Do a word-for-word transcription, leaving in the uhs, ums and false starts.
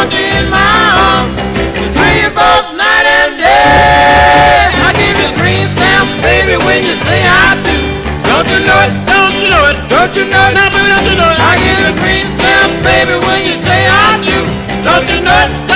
hold you in my arms. To thrill you both night and day. I give you green stamps, baby, when you say I do. Don't you know it? Don't you know it? Don't you know it? Now, baby, don't you know it? I give you green stamps, baby, when you say I do. Don't you know it?